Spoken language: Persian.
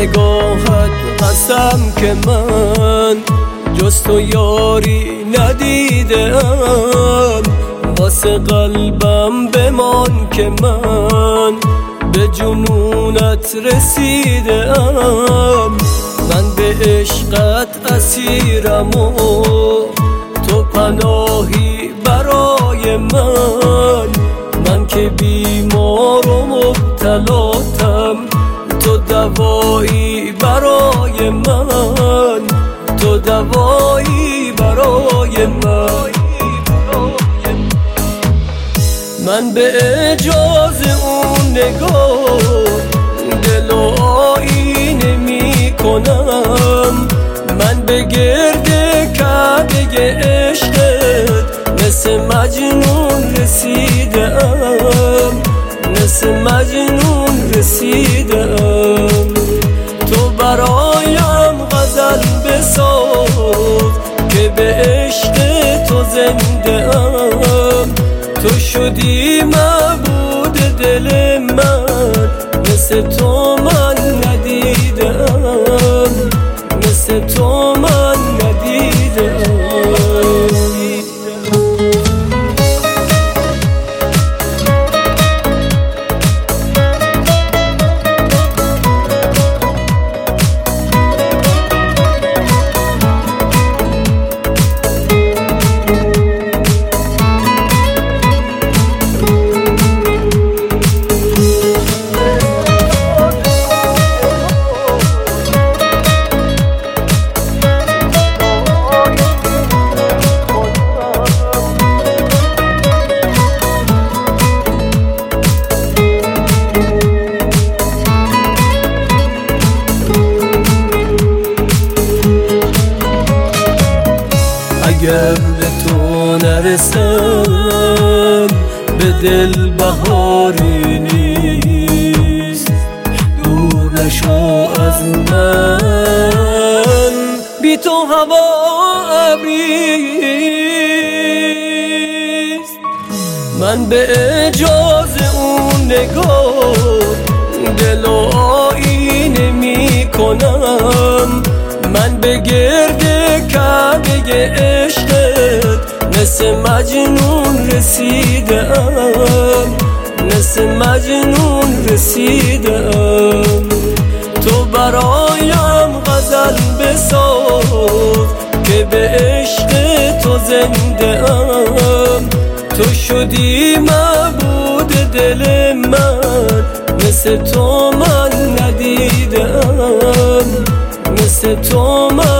نگاهت قسم که من جز تو یاری ندیدم، واسه قلبم بمان که من به جنونت رسیدم. من به عشقت اسیرم و تو پناهی برای من که بیمار و مبتلاتم، تو دوایی برای من، تو دوایی برای من به اجاز اون نگاه دل و آینه می کنم. من به گرد کعبه عشقت مثل مجنون رسیدم، مثل مجنون رسیدم. تو برایم غزل بساز که به عشق تو زنده ام. تو شدی معبود دل من، مثل تو من ندیدم، مثل تو من ندیدم. اگر به تو نرسم به دل بهاری نیست، دور نشو از من، بی تو هوا ابریست. من به اجاز اون نگاه دل و آینه می کنم. من به گرد کعبه عشقت مثل مجنون رسیدم، مثل مجنون رسیدم. تو برایم غزل بساز که به عشق تو زنده ام. تو شدی معبود دل من، مثل تو من ندیدم، مثل تو من